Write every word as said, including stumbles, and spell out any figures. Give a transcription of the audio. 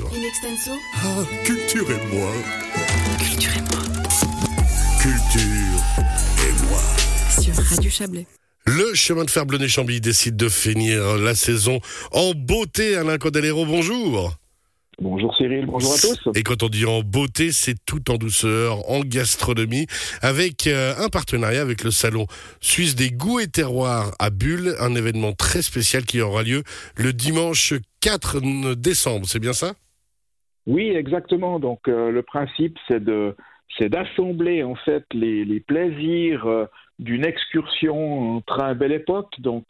In extenso. Ah, culture et moi. Culture et moi. Culture et moi. Sur Radio Chablais. Le chemin de fer Blonay-Chambly décide de finir la saison en beauté. Alain Caudelero, bonjour. Bonjour Cyril, bonjour à tous. Et quand on dit en beauté, c'est tout en douceur, en gastronomie, avec euh, un partenariat avec le Salon Suisse des goûts et terroirs à Bulle, un événement très spécial qui aura lieu le dimanche quatre décembre, c'est bien ça ? Oui, exactement. Donc euh, le principe, c'est de c'est d'assembler en fait les, les plaisirs euh, d'une excursion en train Belle Époque, donc